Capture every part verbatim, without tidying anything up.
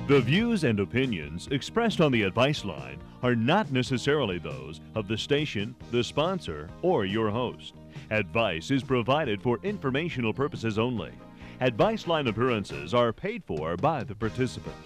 The views and opinions expressed on the Advice Line are not necessarily those of the station, the sponsor, or your host. Advice is provided for informational purposes only. Advice Line appearances are paid for by the participant.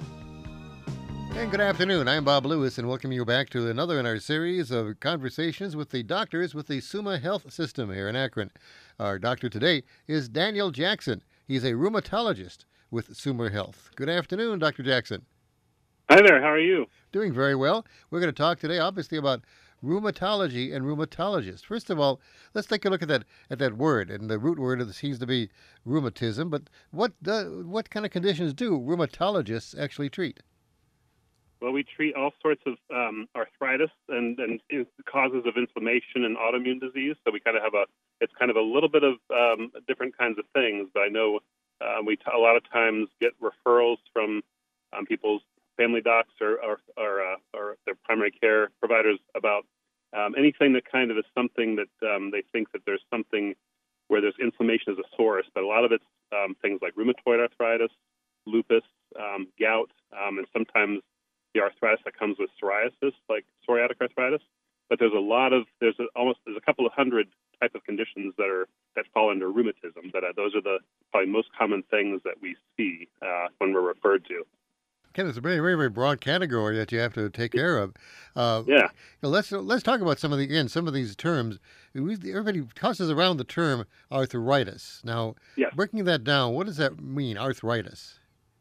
And good afternoon. I'm Bob Lewis, and welcome you back to another in our series of conversations with the doctors with the Summa Health System here in Akron. Our doctor today is Daniel Jackson. He's a rheumatologist with Summa Health. Good afternoon, Doctor Jackson. Hi there. How are you? Doing very well. We're going to talk today, obviously, about rheumatology and rheumatologists. First of all, let's take a look at that at that word, and the root word of it seems to be rheumatism. But what uh, what kind of conditions do rheumatologists actually treat? Well, we treat all sorts of um, arthritis and, and causes of inflammation and autoimmune disease. So we kind of have a, it's kind of a little bit of um, different kinds of things. But I know uh, we t- a lot of times get referrals from um, people's family docs or or, or, uh, or their primary care providers about um, anything that kind of is something that um, they think that there's something where there's inflammation as a source. But a lot of it's um, things like rheumatoid arthritis, lupus, um, gout, um, and sometimes the arthritis that comes with psoriasis, like psoriatic arthritis. But there's a lot of, there's a, almost, there's a couple of hundred type of conditions that are, that fall under rheumatism. But uh, those are the probably most common things that we see uh, when we're referred to. Ken, it's a very, very, very broad category that you have to take care of. Uh, Yeah. Now let's let's talk about some of the again some of these terms. We, everybody tosses around the term arthritis. Now, Yes. breaking that down, what does that mean, arthritis?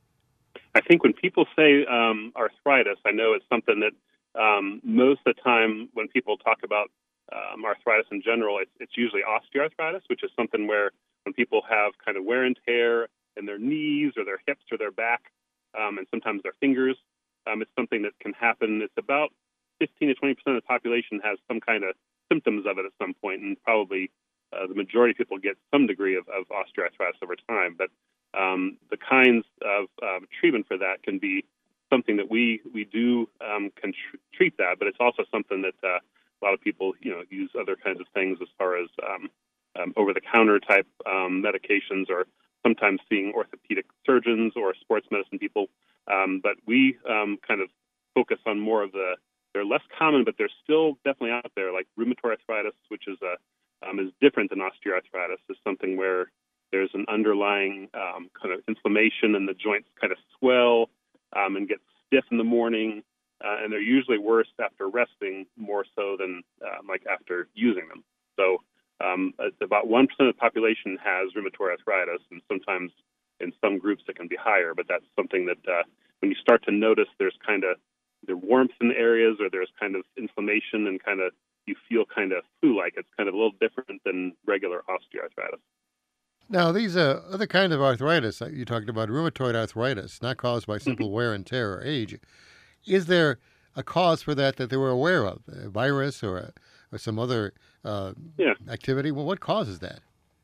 I think when people say um, arthritis, I know it's something that um, most of the time when people talk about um, arthritis in general, it's, it's usually osteoarthritis, which is something where when people have kind of wear and tear in their knees or their hips or their back, um, and sometimes their fingers, um, it's something that can happen. It's about fifteen to twenty percent of the population has some kind of symptoms of it at some point, and probably uh, the majority of people get some degree of, of osteoarthritis over time. But Um, the kinds of uh, treatment for that can be something that we we do um, can tr- treat that, but it's also something that uh, a lot of people you know use other kinds of things as far as um, um, over-the-counter type um, medications, or sometimes seeing orthopedic surgeons or sports medicine people. Um, but we um, kind of focus on more of the they're less common, but they're still definitely out there, like rheumatoid arthritis, which is a um, is different than osteoarthritis. Is something where there's an underlying um, kind of inflammation, and the joints kind of swell um, and get stiff in the morning, uh, and they're usually worse after resting more so than uh, like after using them. So um, it's about one percent of the population has rheumatoid arthritis, and sometimes in some groups it can be higher, but that's something that uh, when you start to notice there's kind of the warmth in the areas, or there's kind of inflammation and kind of you feel kind of flu-like, it's kind of a little different than regular osteoarthritis. Now, these uh, other kinds of arthritis, uh, you talked about rheumatoid arthritis, not caused by simple wear and tear or age. Is there a cause for that that they were aware of, a virus or, a, or some other uh, Yeah. activity? Well, what causes that?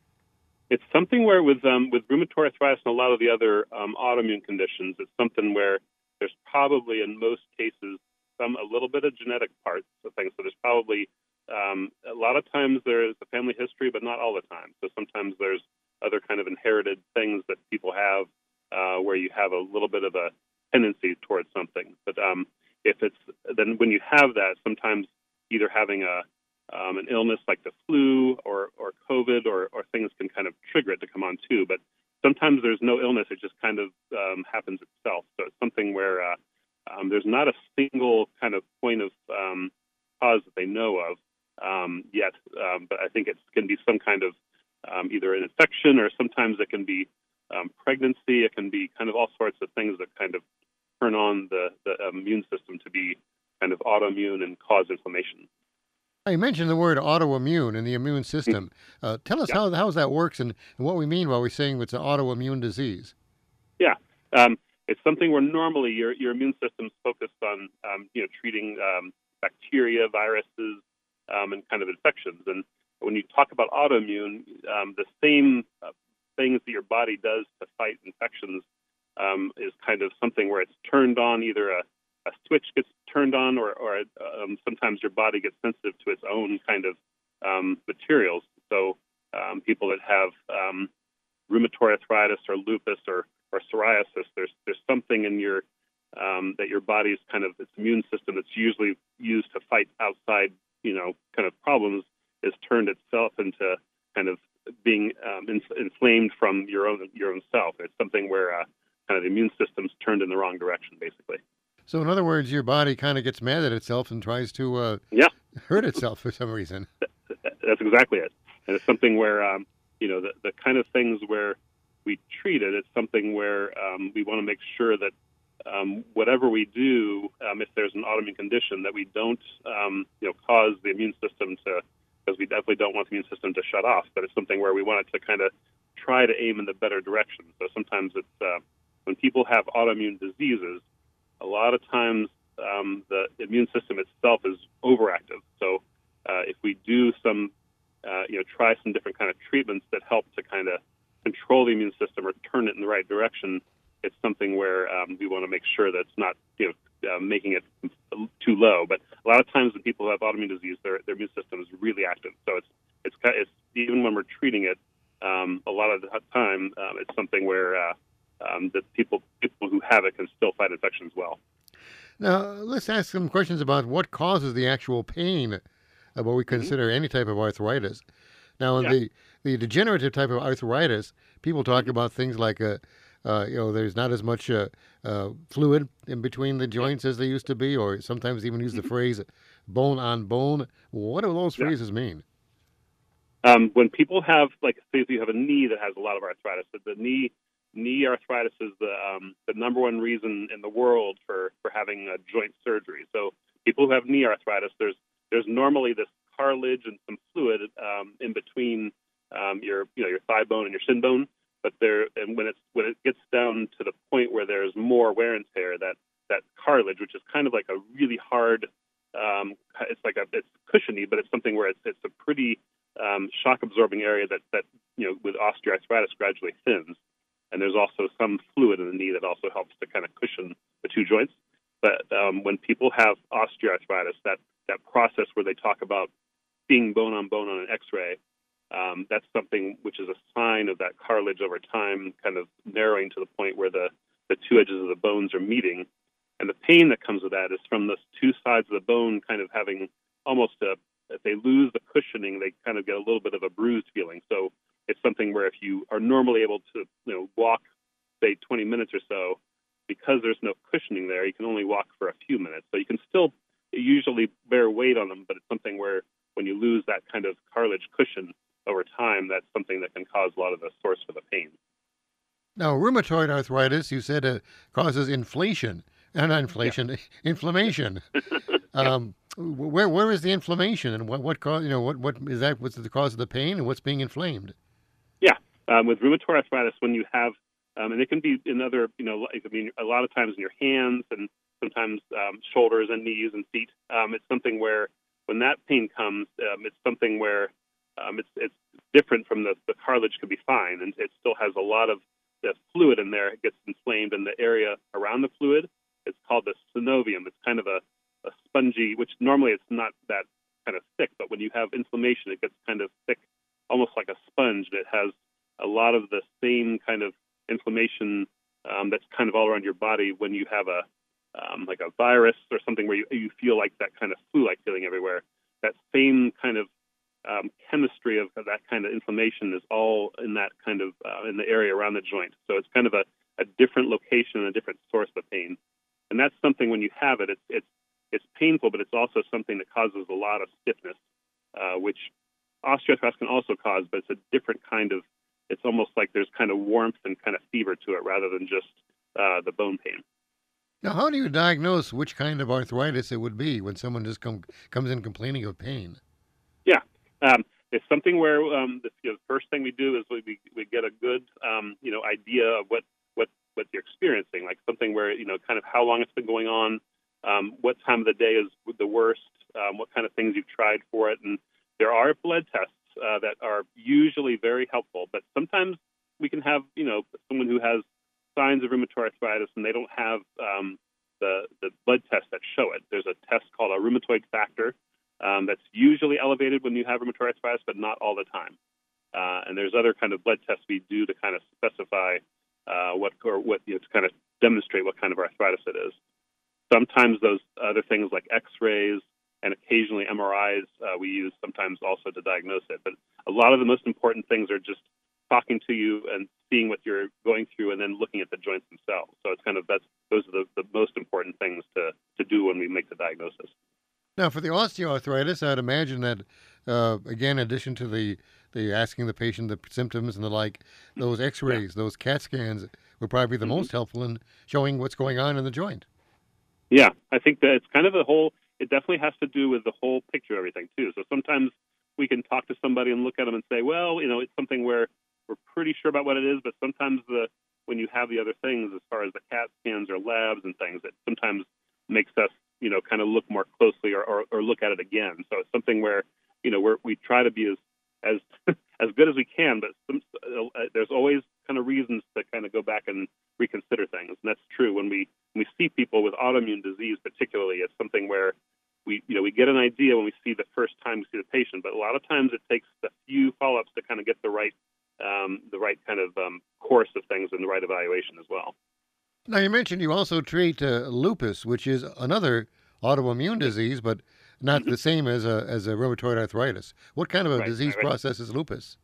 It's something where with um, with rheumatoid arthritis and a lot of the other um, autoimmune conditions, it's something where there's probably in most cases some a little bit of genetic parts of things. So there's probably um, a lot of times there's a family history, but not all the time. So sometimes there's other kind of inherited things that people have uh, where you have a little bit of a tendency towards something. But um, if it's then when you have that, sometimes either having a um, an illness like the flu or, or COVID or, or things can kind of trigger it to come on too. But sometimes there's no illness; it just kind of um, happens itself. So it's something where uh, um, there's not a single kind of point of um, cause that they know of um, yet. Um, but I think it can be some kind of Um, either an infection, or sometimes it can be um, pregnancy. It can be kind of all sorts of things that kind of turn on the, the immune system to be kind of autoimmune and cause inflammation. You mentioned the word autoimmune and the immune system. Uh, tell us Yeah, how, how that works and, and what we mean while we're saying it's an autoimmune disease. yeah. Um, it's something where normally your your immune system's focused on um, you know treating um, bacteria, viruses, um, and kind of infections. And when you talk about autoimmune, um, the same uh, things that your body does to fight infections um, is kind of something where it's turned on. Either a, a switch gets turned on, or, or um, sometimes your body gets sensitive to its own kind of um, materials. So um, people that have um, rheumatoid arthritis or lupus or, or psoriasis, there's there's something in your body's kind of its immune system that's usually used to fight outside, you know, kind of problems is turned itself into kind of being um, in, inflamed from your own your own self. It's something where uh, kind of the immune system's turned in the wrong direction, basically. So, in other words, your body kind of gets mad at itself and tries to uh, yeah. hurt itself for some reason. That's exactly it. And it's something where, um, you know, the, the kind of things where we treat it, it's something where um, we want to make sure that um, whatever we do, um, if there's an autoimmune condition, that we don't, um, you know, cause the immune system to, because we definitely don't want the immune system to shut off, but it's something where we want it to kind of try to aim in the better direction. So sometimes it's, uh, when people have autoimmune diseases, a lot of times um, the immune system itself is overactive. So uh, if we do some, uh, you know, try some different kind of treatments that help to kind of control the immune system or turn it in the right direction, it's something where um, we want to make sure that it's not, you know, uh, making it too low. But a lot of times when people have autoimmune disease, their their immune system is really active. So it's it's it's even when we're treating it, um, a lot of the time um, it's something where uh, um, that people people who have it can still fight infections well. Now, let's ask some questions about what causes the actual pain of what we consider mm-hmm. any type of arthritis. Now, in yeah. the, the degenerative type of arthritis, people talk mm-hmm. about things like, uh, uh, you know, there's not as much uh, uh, fluid in between the joints yeah. as there used to be, or sometimes even use the phrase bone on bone. What do those yeah. phrases mean? Um, when people have, like, say if you have a knee that has a lot of arthritis, the knee knee arthritis is the um, the number one reason in the world for, for having a joint surgery. So people who have knee arthritis, there's there's normally this cartilage and some fluid um, in between um, your you know your thigh bone and your shin bone. But there, and when it's when it gets down to the point where there's more wear and tear, that that cartilage, which is kind of like a really hard, um, it's like a it's cushiony, but it's something where it's it's a pretty um, shock absorbing area that that you know with osteoarthritis gradually thins. And there's also some fluid in the knee that also helps to kind of cushion the two joints. But um, when people have osteoarthritis, that, that process where they talk about being bone on bone on an X-ray, um, that's something which is a sign of that cartilage over time kind of narrowing to the point where the, the two edges of the bones are meeting. And the pain that comes with that is from the two sides of the bone kind of having almost a, if they lose the cushioning, they kind of get a little bit of a bruised feeling. So it's something where if you are normally able to, you know, walk, say, twenty minutes or so, because there's no cushioning there, you can only walk for a few minutes. So you can still usually bear weight on them, but it's something where when you lose that kind of cartilage cushion over time, that's something that can cause a lot of the source for the pain. Now, rheumatoid arthritis, you said, uh, causes inflation, uh, not inflation, yeah. inflammation. um, where where is the inflammation, and what what cause? You know, what what is that? What's the cause of the pain, and what's being inflamed? Yeah, um, with rheumatoid arthritis, when you have, um, and it can be in other, you know, like, I mean, a lot of times in your hands and sometimes um, shoulders and knees and feet. Um, it's something where when that pain comes, um, it's something where um, it's it's different from the the cartilage could be fine, and it still has a lot of the fluid in there. It gets inflamed in the area around the fluid. It's called the synovium. It's kind of a, a spongy, which normally it's not that kind of thick, but when you have inflammation, it gets kind of thick, almost like a sponge. And it has a lot of the same kind of inflammation um, that's kind of all around your body when you have a um, like a virus or something where you, you feel like that kind of flu-like feeling everywhere. That same kind of um, chemistry of that kind of inflammation is all in that kind of uh, in the area around the joint. So it's kind of a, a different location and a different source of pain. And that's something when you have it, it's it's it's painful, but it's also something that causes a lot of stiffness, uh, which osteoarthritis can also cause, but it's a different kind of, it's almost like there's kind of warmth and kind of fever to it rather than just uh, the bone pain. Now, how do you diagnose which kind of arthritis it would be when someone just come, comes in complaining of pain? Yeah, um, it's something where um, the, you know, the first thing we do is we we get a good um, you know idea of what what what you're experiencing, like something where you know kind of how long it's been going on, um, what time of the day is the worst, um, what kind of things you've tried for it, and there are blood tests uh, that are usually very helpful, but sometimes we can have you know someone who has signs of rheumatoid arthritis and they don't have um, the the blood tests that show it. There's a test called a rheumatoid factor um, that's usually elevated when you have rheumatoid arthritis, but not all the time. Uh, and there's other kind of blood tests we do to kind of specify uh, what or what you know, to kind of demonstrate what kind of arthritis it is. sometimes those other things like X-rays and occasionally M R Is uh, we use sometimes also to diagnose it. But a lot of the most important things are just talking to you and seeing what you're going through, and then looking at the joints themselves. So it's kind of that's those are the, the most important things to to do when we make the diagnosis. Now, for the osteoarthritis, I'd imagine that, uh, again, in addition to the, the asking the patient the symptoms and the like, those X-rays, yeah. those CAT scans would probably be the mm-hmm. most helpful in showing what's going on in the joint. Yeah, I think that it's kind of a whole, it definitely has to do with the whole picture of everything, too. So sometimes we can talk to somebody and look at them and say, well, you know, it's something where we're pretty sure about what it is, but sometimes the when you have the other things, as far as the CAT scans or labs and things, it sometimes makes us, you know, kind of look more closely or, or, or look at it again. So it's something where, you know, we're, we try to be as as as good as we can, but some, uh, there's always kind of reasons to kind of go back and reconsider things. And that's true when we when we see people with autoimmune disease, particularly. It's something where we, you know, we get an idea when we see the first time we see the patient, but a lot of times it takes a few follow-ups to kind of get the right um, the right kind of um, course of things and the right evaluation as well. Now, you mentioned you also treat uh, lupus, which is another autoimmune disease, but not mm-hmm. the same as a as a rheumatoid arthritis. What kind of a right, disease right, right. process is lupus?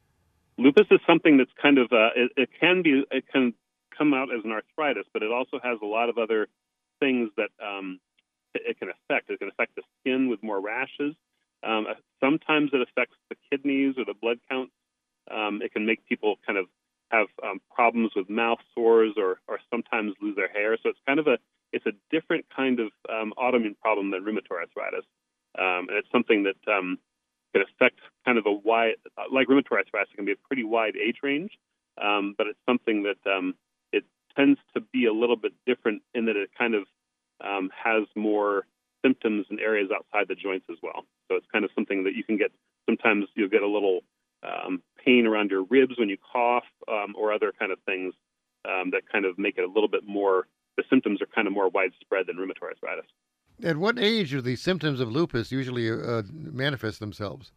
Lupus is something that's kind of uh, it, it can be it can come out as an arthritis, but it also has a lot of other things that um, it, it can affect. It can affect the skin with more rashes. Um, sometimes it affects the kidneys or the blood counts. Um, it can make people kind of have um, problems with mouth sores or, or sometimes lose their hair. So it's kind of a it's a different kind of um, autoimmune problem than rheumatoid arthritis, um, and it's something that um, can affect kind of a wide, like rheumatoid arthritis, it can be a pretty wide age range, um, but it's something that um, it tends to be a little bit different in that it kind of um, has more symptoms in areas outside the joints as well. So it's kind of something that you can get. Sometimes you'll get a little um, pain around your ribs when you cough, um, or other kind of things um, that kind of make it a little bit more. The symptoms are kind of more widespread than rheumatoid arthritis. At what age do the symptoms of lupus usually uh, manifest themselves?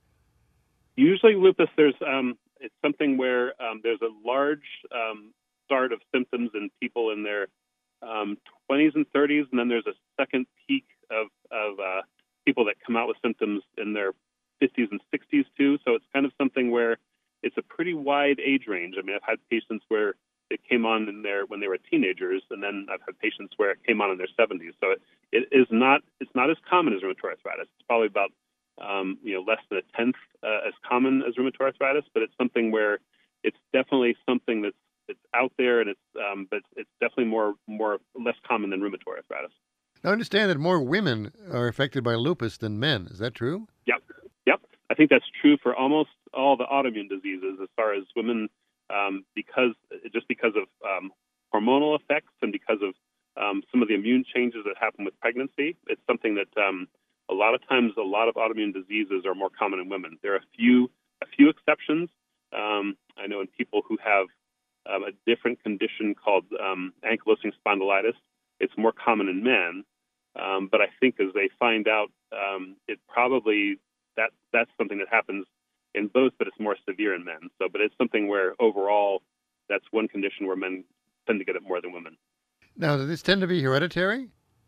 Usually, lupus there's um, it's something where um, there's a large um, start of symptoms in people in their um, twenties and thirties, and then there's a second peak of of uh, people that come out with symptoms in their fifties and sixties too. So it's kind of something where it's a pretty wide age range. I mean, I've had patients where it came on in their when they were teenagers, and then I've had patients where it came on in their seventies. So it, it is not it's not as common as rheumatoid arthritis. It's probably about um, you know less than a tenth uh, as common as rheumatoid arthritis, but it's something where it's definitely something that's it's out there, and it's um, but it's definitely more more less common than rheumatoid arthritis. Now, I understand that more women are affected by lupus than men. Is that true? Yep, yep. I think that's true for almost all the autoimmune diseases, as far as women. Um, because just because of um, hormonal effects and because of um, some of the immune changes that happen with pregnancy, it's something that um, a lot of times a lot of autoimmune diseases are more common in women. There are a few a few exceptions. Um, I know in people who have um, a different condition called um, ankylosing spondylitis, it's more common in men. Um, but I think as they find out, um, it probably that that's something that happens in both, but it's more severe in men. So, but it's something where overall, that's one condition where men tend to get it more than women. Now, does this tend to be hereditary?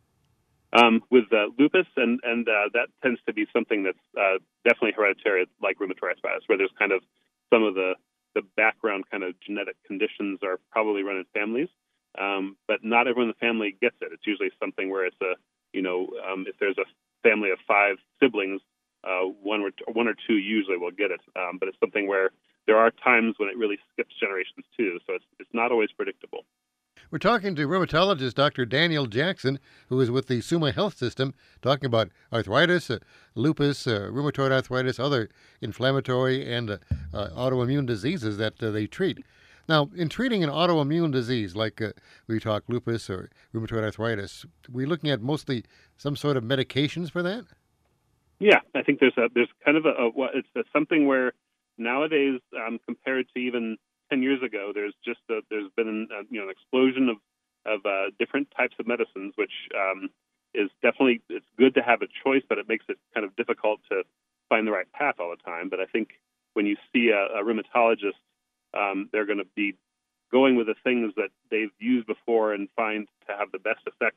Um, with uh, lupus, and and uh, that tends to be something that's uh, definitely hereditary, like rheumatoid arthritis, where there's kind of some of the the background kind of genetic conditions are probably run in families, um, but not everyone in the family gets it. It's usually something where it's a you know um, if there's a family of five siblings. Uh, one or t- one or two usually will get it, um, but it's something where there are times when it really skips generations too. So it's it's not always predictable. We're talking to rheumatologist Doctor Daniel Jackson, who is with the Summa Health System, talking about arthritis, uh, lupus, uh, rheumatoid arthritis, other inflammatory and uh, uh, autoimmune diseases that uh, they treat. Now, in treating an autoimmune disease like uh, we talk lupus or rheumatoid arthritis, we're looking at mostly some sort of medications for that. Yeah, I think there's a there's kind of a, a it's a, something where nowadays, um, compared to even ten years ago, there's just a, there's been a, you know an explosion of of uh, different types of medicines, which um, is definitely it's good to have a choice, but it makes it kind of difficult to find the right path all the time. But I think when you see a, a rheumatologist, um, they're going to be going with the things that they've used before and find to have the best effect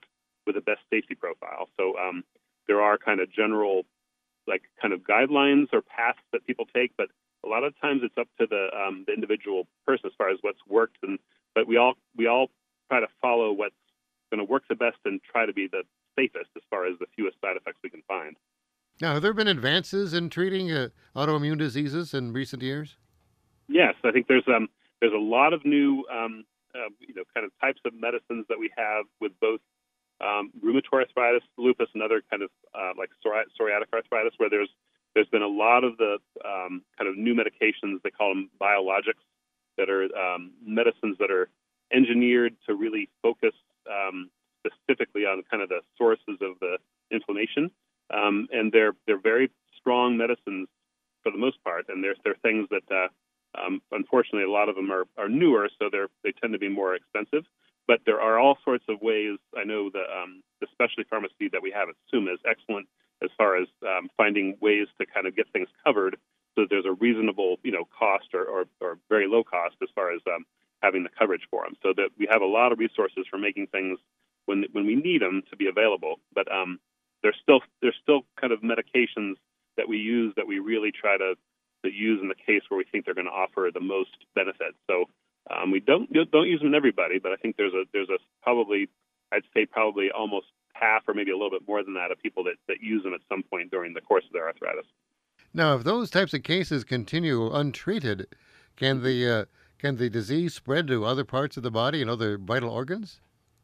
with the best safety profile. So um, there are kind of general, like kind of guidelines or paths that people take, but a lot of times it's up to the um, the individual person as far as what's worked. And but we all we all try to follow what's going to work the best and try to be the safest as far as the fewest side effects we can find. Now, have there been advances in treating uh, autoimmune diseases in recent years? Yes, I think there's um there's a lot of new um uh, you know kind of types of medicines that we have with both um, rheumatoid arthritis, lupus, and other kind of uh, like psori- psoriatic arthritis, where there's there's been a lot of the um, kind of new medications. They call them biologics, that are um, medicines that are engineered to really focus um, specifically on kind of the sources of the inflammation, um, and they're they're very strong medicines for the most part, and they're they're things that uh, um, unfortunately a lot of them are, are newer, so they're they tend to be more expensive. But there are all sorts of ways. I know the um, the specialty pharmacy that we have at Summa is excellent as far as um, finding ways to kind of get things covered so that there's a reasonable, you know, cost or, or, or very low cost as far as um, having the coverage for them. So that we have a lot of resources for making things when when we need them to be available. But um, there's still there's still kind of medications that we use that we really try to, to use in the case where we think they're going to offer the most benefit. So um, we don't don't use them in everybody, but I think there's a there's a probably I'd say probably almost half or maybe a little bit more than that of people that, that use them at some point during the course of their arthritis. Now, if those types of cases continue untreated, can the uh, can the disease spread to other parts of the body and other vital organs?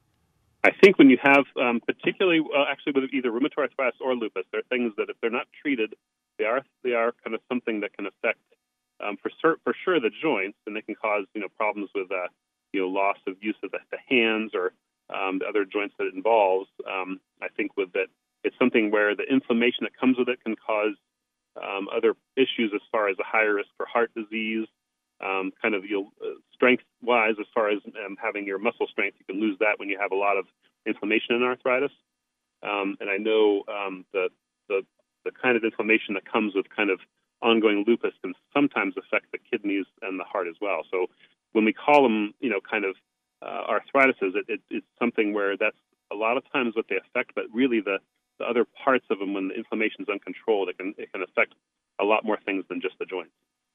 I think when you have, um, particularly, uh, actually with either rheumatoid arthritis or lupus, there are things that if they're not treated, they are they are kind of something that can affect, um, for sur- for sure, the joints, and they can cause you know problems with uh, you know loss of use of the, the hands or um, the other joints that it involves. Um, I think with that, it's something where the inflammation that comes with it can cause um, other issues as far as a higher risk for heart disease. Um, kind of you know, uh, strength-wise, as far as um, having your muscle strength, you can lose that when you have a lot of inflammation in arthritis. Um, and I know um, the, the the kind of inflammation that comes with kind of ongoing lupus can sometimes affect the kidneys and the heart as well. So when we call them, you know, kind of uh, arthritises, it, it, it's something where that's a lot of times what they affect, but really the, the other parts of them, when the inflammation is uncontrolled, it can it can affect a lot more things than just the joints.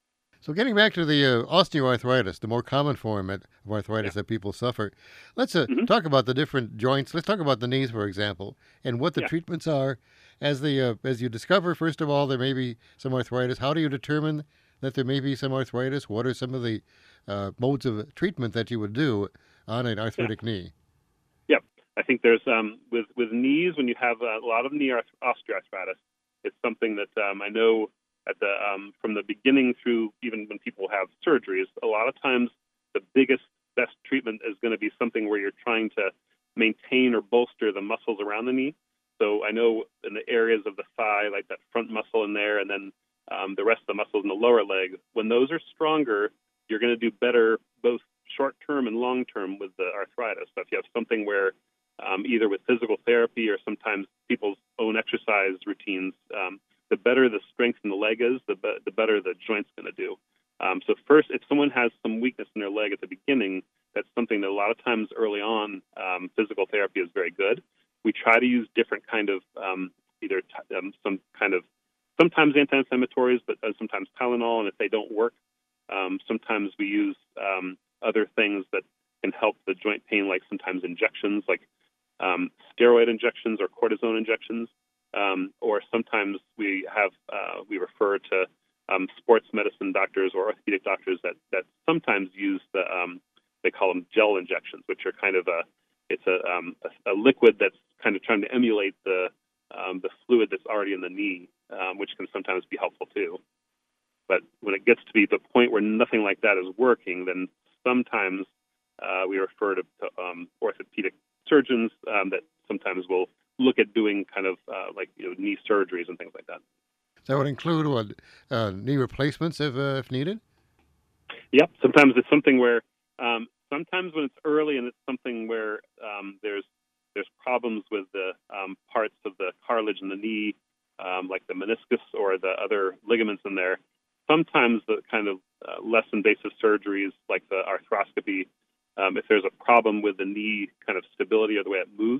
So getting back to the uh, osteoarthritis, the more common form of arthritis Yeah. that people suffer, let's uh, Mm-hmm. talk about the different joints. Let's talk about the knees, for example, and what the Yeah. treatments are. As the uh, as you discover, first of all, there may be some arthritis. How do you determine that there may be some arthritis? What are some of the uh, modes of treatment that you would do on an arthritic knee? Yep. I think there's um, with with knees, when you have a lot of knee arth- osteoarthritis, it's something that um, I know at the um, from the beginning through even when people have surgeries, a lot of times the biggest best treatment is going to be something where you're trying to maintain or bolster the muscles around the knee. So I know in the areas of the thigh, like that front muscle in there, and then um, the rest of the muscles in the lower leg, when those are stronger, you're going to do better both short term and long term with the arthritis. So if you have something where um, either with physical therapy or sometimes people's own exercise routines, um, the better the strength in the leg is, the, be- the better the joint's going to do. Um, so first, if someone has some weakness in their leg at the beginning, that's something that a lot of times early on, um, physical therapy is very good. We try to use different kind of um, either t- um, some kind of sometimes anti-inflammatories, but uh, sometimes Tylenol. And if they don't work, um, sometimes we use um, other things that can help the joint pain, like sometimes injections, like um, steroid injections or cortisone injections. Um, or sometimes we have uh, we refer to um, sports medicine doctors or orthopedic doctors that, that sometimes use the um, they call them gel injections, which are kind of a it's a, um, a, a liquid that's kind of trying to emulate the um, the fluid that's already in the knee, um, which can sometimes be helpful too. But when it gets to be the point where nothing like that is working, then sometimes uh, we refer to, to um, orthopedic surgeons um, that sometimes will look at doing kind of uh, like you know knee surgeries and things like that. That would include what uh, knee replacements if uh, if needed. Yep. Sometimes it's something where um, sometimes when it's early and it's something where um, there's there's problems with the um, parts of the cartilage in the knee, um, like the meniscus or the other ligaments in there. Sometimes the kind of uh, less invasive surgeries, like the arthroscopy, um, if there's a problem with the knee kind of stability or the way it moves,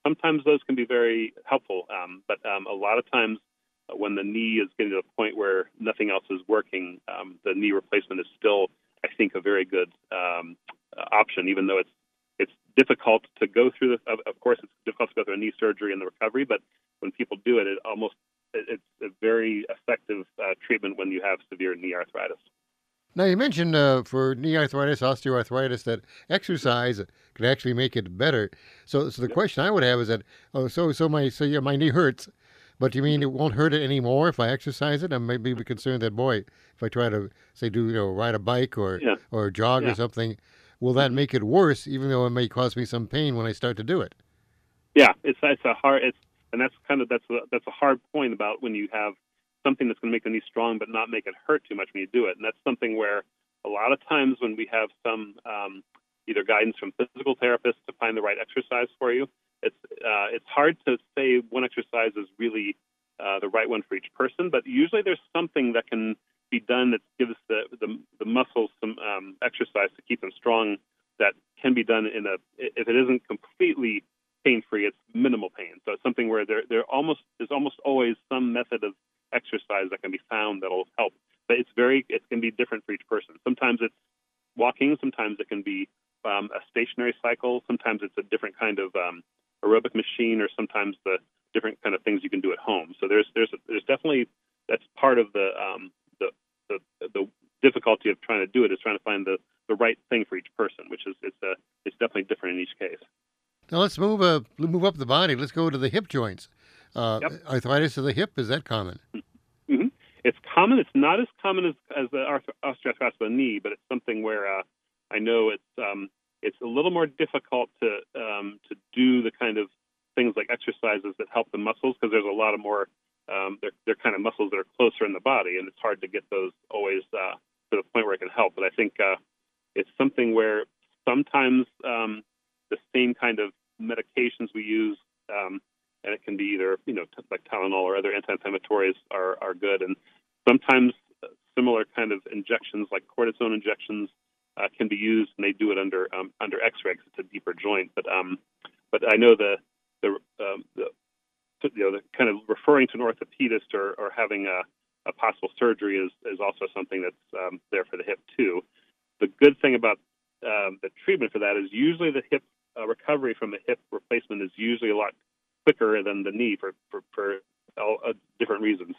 sometimes those can be very helpful. Um, but um, a lot of times uh, when the knee is getting to the point where nothing else is working, um, the knee replacement is still, I think, a very good um, uh, option, even though it's it's difficult to go through. The, of, of course, it's difficult to go through a knee surgery and the recovery, but when people do it, it almost it, it's a very effective uh, treatment when you have severe knee arthritis. Now, you mentioned uh, for knee arthritis, osteoarthritis, that exercise can actually make it better. So, so the Yep. question I would have is that, oh, so so my so yeah, my knee hurts, but you mean it won't hurt it anymore if I exercise it? I may be concerned that, boy, if I try to say do you know ride a bike or Yeah, or jog or yeah. something, will that Mhm. make it worse, even though it may cause me some pain when I start to do it? Yeah, it's it's a hard it's and that's kind of that's a, that's a hard point about when you have something that's going to make the knee strong but not make it hurt too much when you do it, and that's something where a lot of times when we have some um, either guidance from physical therapists to find the right exercise for you, it's uh, it's hard to say one exercise is really uh, the right one for each person, but usually there's something that can be done that gives the the, the muscles some um, exercise to keep them strong that can be done in a if it isn't completely pain-free, it's minimal pain. So it's something where there there almost there's almost always some method of exercise that can be found that'll help. But it's very it can be different for each person. Sometimes it's walking, sometimes it can be um, a stationary cycle, sometimes it's a different kind of um, aerobic machine, or sometimes the different kind of things you can do at home. So there's there's there's definitely that's part of the um, the, the the difficulty of trying to do it is trying to find the, the right thing for each person, which is it's a it's definitely different in each case. Now let's move uh, move up the body. Let's go to the hip joints. Uh, Yep. Arthritis of the hip, is that common? hmm It's common. It's not as common as, as the arth- osteoarthritis of the knee, but it's something where uh, I know it's um, it's a little more difficult to um, to do the kind of things like exercises that help the muscles, because there's a lot of more um, they're they're kind of muscles that are closer in the body, and it's hard to get those always uh, to the point where it can help. But I think uh, it's something where sometimes um, the same kind of medications we use. Um, and it can be either, you know, t- like Tylenol or other anti-inflammatories are, are good. And sometimes uh, similar kind of injections, like cortisone injections, uh, can be used, and they do it under um, under X-ray because it's a deeper joint. But um, but I know the the, um, the you know the kind of referring to an orthopedist or, or having a, a possible surgery is, is also something that's um, there for the hip too. The good thing about um, the treatment for that is usually the hip uh, recovery from the hip replacement is usually a lot quicker than the knee for for, for all, uh, different reasons.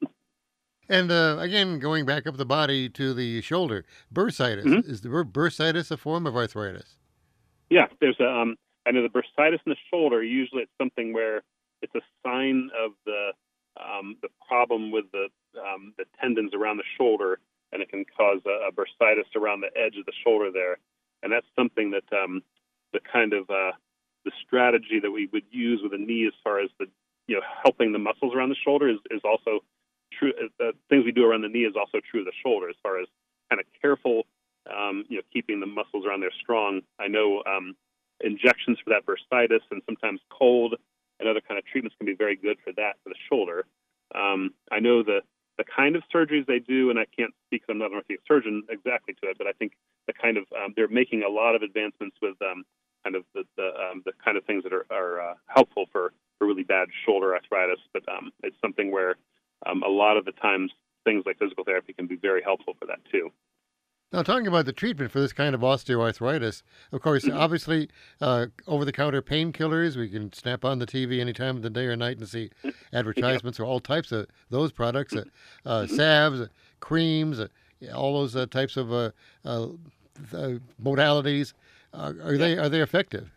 And uh, again, going back up the body to the shoulder, bursitis. hmm Is the bur- bursitis a form of arthritis? Yeah, there's a, um, I know the bursitis in the shoulder. Usually, it's something where it's a sign of the um, the problem with the um, the tendons around the shoulder, and it can cause a, a bursitis around the edge of the shoulder there. And that's something that um, the kind of uh, the strategy that we would use with the knee, as far as the you know helping the muscles around the shoulder, is, is also true. The things we do around the knee is also true of the shoulder, as far as kind of careful, um, you know, keeping the muscles around there strong. I know um, injections for that bursitis and sometimes cold and other kind of treatments can be very good for that for the shoulder. Um, I know the the kind of surgeries they do, and I can't speak because I'm not an orthopedic surgeon exactly to it, but I think the kind of um, they're making a lot of advancements with um, kind of the the, um, the kind of things that are, are uh, helpful for, for really bad shoulder arthritis. But um, it's something where um, a lot of the times things like physical therapy can be very helpful for that too. Now, talking about the treatment for this kind of osteoarthritis, of course, Mhm. obviously, uh, over-the-counter painkillers. We can snap on the T V any time of the day or night and see Yep. advertisements for all types of those products, uh, uh, Mhm. salves, uh, creams, uh, yeah, all those uh, types of uh, uh, uh, modalities. Uh, are Yeah. they are they effective?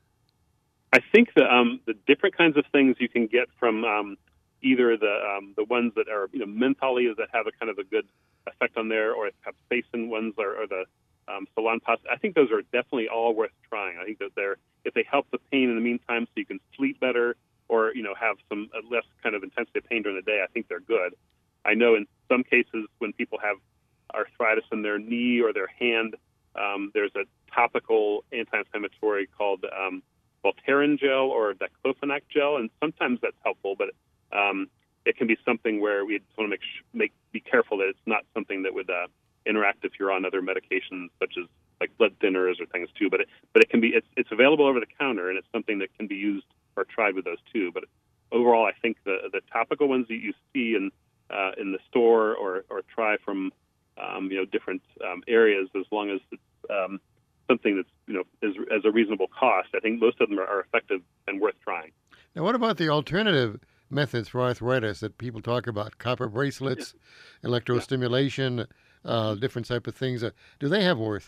I think the um, the different kinds of things you can get from um, either the um, the ones that are you know mentally that have a kind of a good effect on there, or capsaicin ones, or, or the um, Salonpas. I think those are definitely all worth trying. I think that they're if they help the pain in the meantime, so you can sleep better, or you know have some uh, less kind of intensity of pain during the day. I think they're good. I know in some cases when people have arthritis in their knee or their hand, um, there's a topical anti-inflammatory called um, Voltaren gel or diclofenac gel, and sometimes that's helpful, but um, it can be something where we just want to make, sh- make be careful that it's not something that would uh, interact if you're on other medications such as like blood thinners or things too. But it, but it can be it's it's available over the counter, and it's something that can be used or tried with those too. But overall, I think the the topical ones that you see in uh, in the store or or try from um, you know different um, areas, as long as it's um, something that's you know is as a reasonable cost, I think most of them are, are effective and worth trying. Now, what about the alternative methods for arthritis that people talk about? Copper bracelets, yeah. electrostimulation, uh, different type of things. Uh, do they have worth?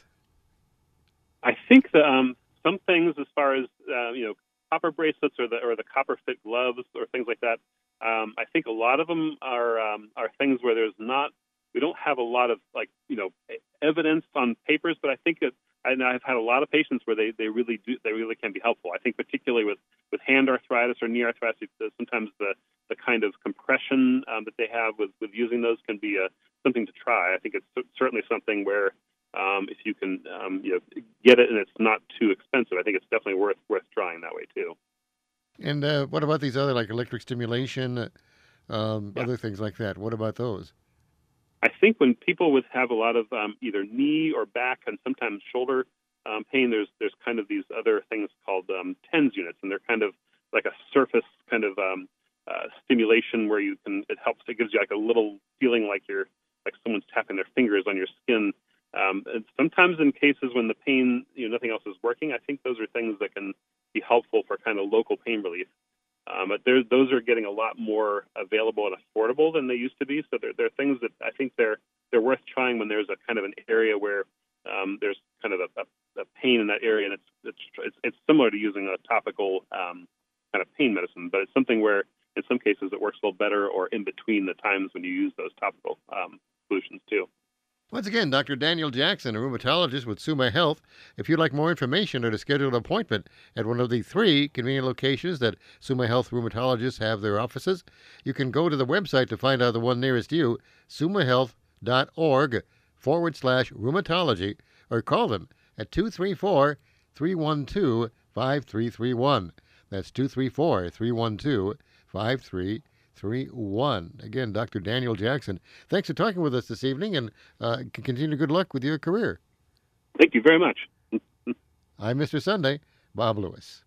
I think that um, some things, as far as uh, you know, copper bracelets or the or the copper fit gloves or things like that. Um, I think a lot of them are um, are things where there's not. We don't have a lot of like you know evidence on papers, but I think that and I've had a lot of patients where they, they really do they really can be helpful. I think particularly with, with hand arthritis or knee arthritis, sometimes the, the kind of compression um, that they have with, with using those can be uh, something to try. I think it's certainly something where um, if you can um, you know get it and it's not too expensive, I think it's definitely worth worth trying that way too. And uh, what about these other like electric stimulation, um, yeah. other things like that? What about those? I think when people with have a lot of um, either knee or back and sometimes shoulder um, pain, there's there's kind of these other things called um, TENS units, and they're kind of like a surface kind of um, uh, stimulation where you can it helps it gives you like a little feeling like you're like someone's tapping their fingers on your skin. Um, and sometimes in cases when the pain you know nothing else is working, I think those are things that can be helpful for kind of local pain relief. Um, but those are getting a lot more available and affordable than they used to be. So they're, they're things that I think they're they're worth trying when there's a kind of an area where um, there's kind of a, a, a pain in that area, and it's it's it's, it's similar to using a topical um, kind of pain medicine, but it's something where in some cases it works a little better, or in between the times when you use those topical um, solutions too. Once again, Doctor Daniel Jackson, a rheumatologist with Summa Health. If you'd like more information or to schedule an appointment at one of the three convenient locations that Summa Health rheumatologists have their offices, you can go to the website to find out the one nearest you, summahealth.org forward slash rheumatology, or call them at two three four, three one two, five three three one. That's two three four, three one two, five three three one. Again, Doctor Daniel Jackson, thanks for talking with us this evening, and uh, continue good luck with your career. Thank you very much. I'm Mister Sunday, Bob Lewis.